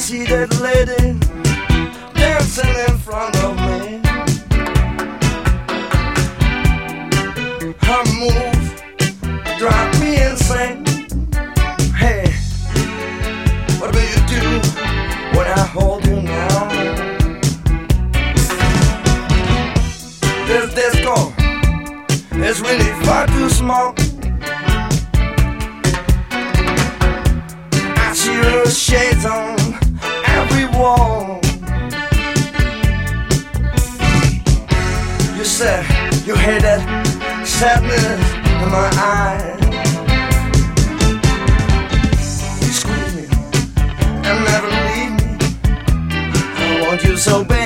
see that lady dancing in front of me. Her moves drive me insane. Hey, what do you do when I hold you now? This disco is really far too small. I see your shades on every wall. You said you hate that sadness in my eyes. You squeeze me and never leave me. I want you so bad.